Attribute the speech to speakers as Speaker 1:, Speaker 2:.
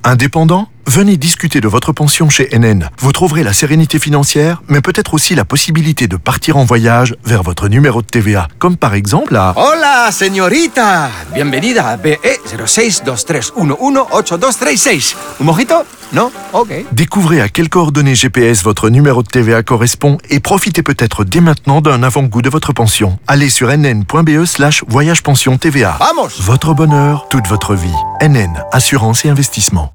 Speaker 1: Indépendant? Venez discuter de votre pension chez NN. Vous trouverez la sérénité financière, mais peut-être aussi la possibilité de partir en voyage vers votre numéro de TVA. Comme par exemple à...
Speaker 2: Hola, señorita. Bienvenida a BE 0623118236. Un mojito? Non? Ok.
Speaker 1: Découvrez à quelles coordonnées GPS votre numéro de TVA correspond et profitez peut-être dès maintenant d'un avant-goût de votre pension. Allez sur nn.be/voyage pension TVA.
Speaker 2: Vamos!
Speaker 1: Votre bonheur, toute votre vie. NN, assurance et investissement.